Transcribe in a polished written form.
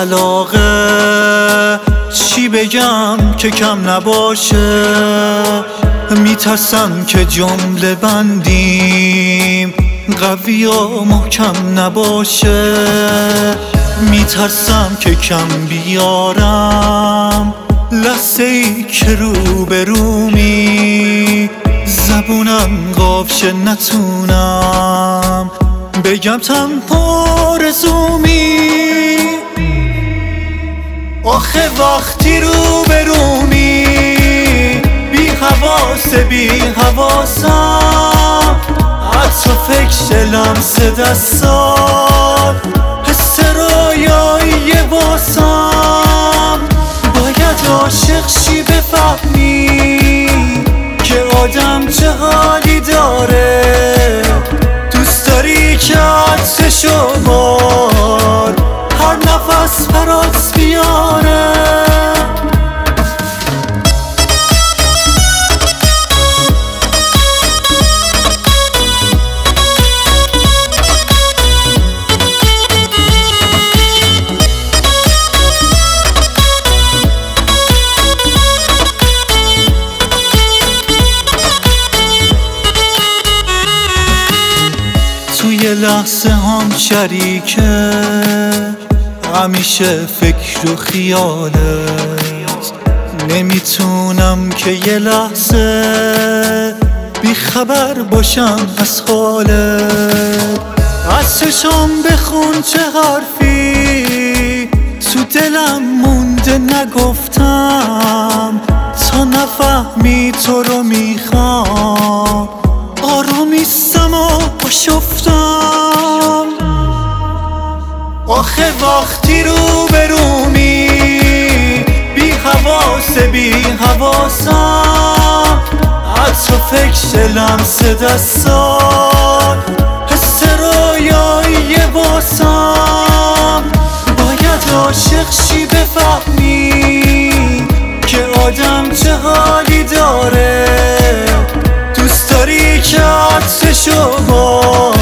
علاقه چی بگم که کم نباشه. میترسم که جمله بندیم قوی و محکم نباشه. میترسم که کم بیارم لحظه ای که روبرومی. زبونم قافشه نتونم بگم تنها آرزومی. آخه وقتی روبرومی بی حواسم حتی فکر لمس دستات حس رویایی واسم. باید عاشق شی بفهمی که آدم چه حالی داره. دوست داری که عطرشو بار هر نفس برات بیاره. توی لحظه هم شریکه همیشه فکر و خیالت. نمیتونم که یه لحظه بی خبر باشم از حالت. از چشم بخون چه حرفی تو دلم مونده نگفتم. تا نفهمی تو رو میخوام آرومیستم و آشفتم. آخه وقتی روبرومی بی حواسم حتی فکر لمس دستات حس رویایی واسم. باید عاشق شی بفهمی که آدم چه حالی داره. دوست داری که عطرشو